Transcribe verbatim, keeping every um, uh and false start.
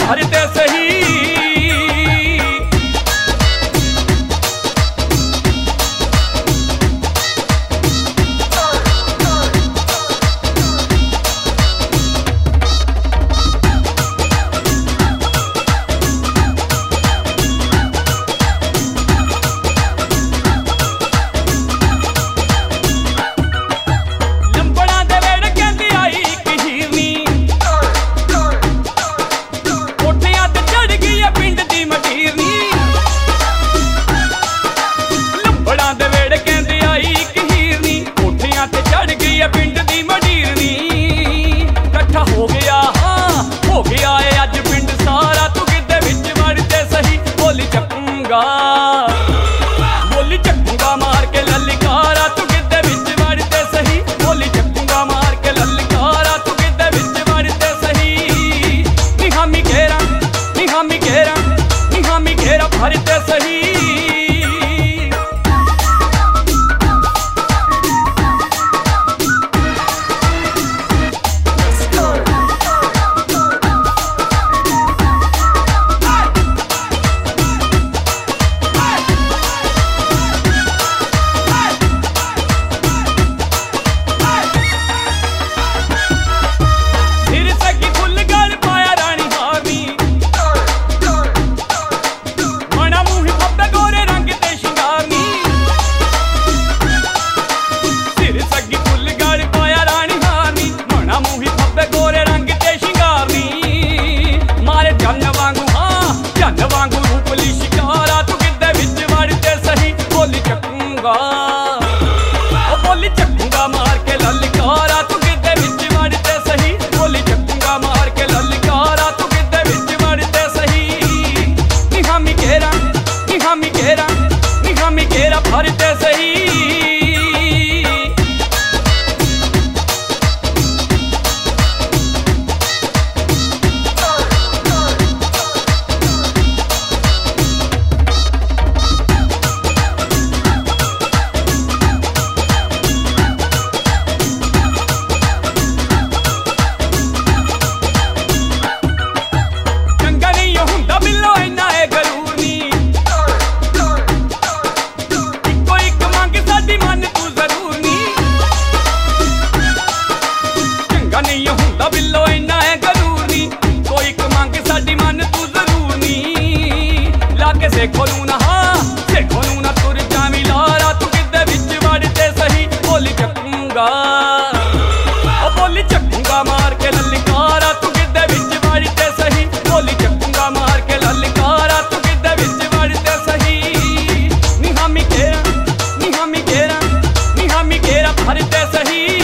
भरते सही। पिंड दी मडीरनी कट्ठा हो गया, हाँ हो गया है अज पिंड सारा। तू किदे विच वड़ते सही बोली चकूंगा, बोली चकूंगा मार के ललकारा। तू किदे विच वड़ते सही बोली चकूंगा मार के ललकारा। तू किदे विच वड़ते सही नी हामी घेरा, नी हामी घेरा, नी हामी घेरा भरते सही। बोली चकूंगा मार के ललकारा। तू किदे विच वड़ते सही बोली चकूंगा मार के ललकारा। तू किदे विच वड़ते सही नी हामी घेरा, नी हामी घेरा, नी हामी घेरा भरते सही। देखो नू ना, हाँ देखो नू ना तुर जावी लारा। तू किदे विच वड़ते सही बोली चकूंगा, बोली चकूंगा मार के ललकारा। तू किदे विच वड़ते सही बोली चकूंगा मार के ललकारा। तू किदे विच वड़ते सही नी हामी घेरा, नी हामी घेरा, नी हामी घेरा भरते सही।